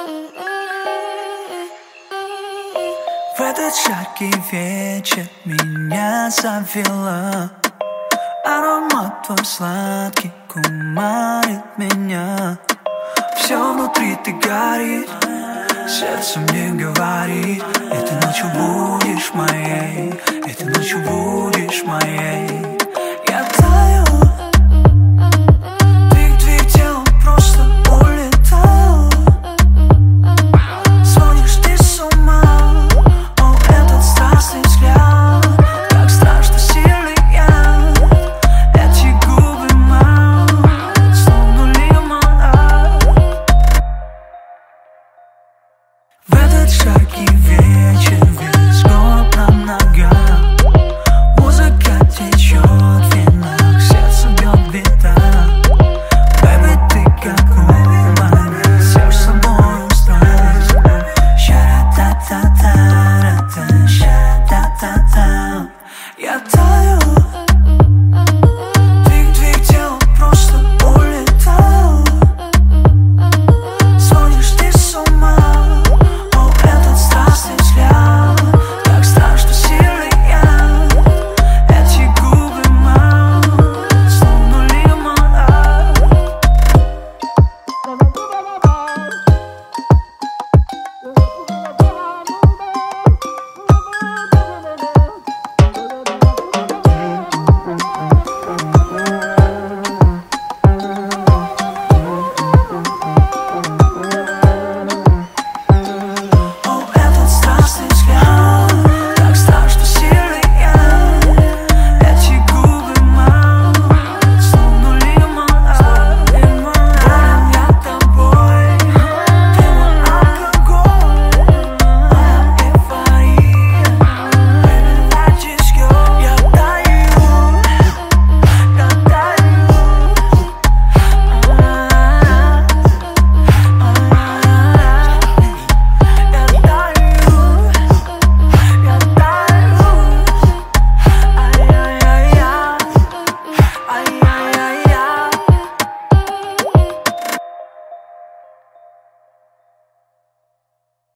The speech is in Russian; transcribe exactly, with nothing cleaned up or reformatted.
В этот жаркий вечер меня завела. Аромат твой сладкий кумарит меня. Все внутри ты горит, сердце мне говорит: этой ночью будешь моей, этой ночью будешь моей.